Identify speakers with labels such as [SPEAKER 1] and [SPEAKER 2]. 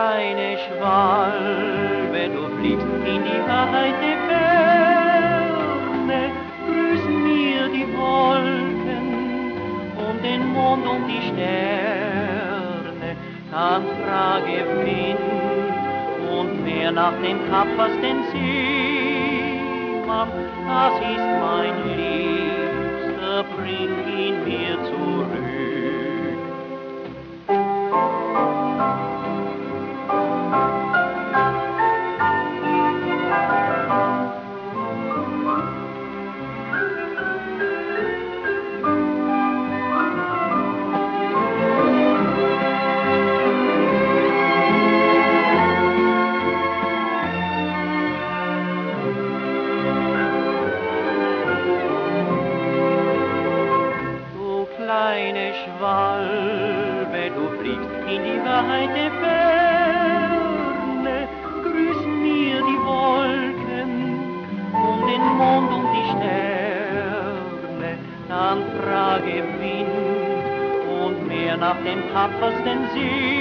[SPEAKER 1] kleine Schwalbe, du fliegst in die weite Ferne, grüß mir die Wolken und den Mond und die Sterne, dann frage Wind und mehr nach dem Kap, was den Seemann, das ist mein Liebster, bring ihn mir zurück. Kleine Schwalbe, du fliegst in die weite Ferne, grüß mir die Wolken und den Mond und die Sterne, dann frage Wind und mehr nach dem Kap, was den See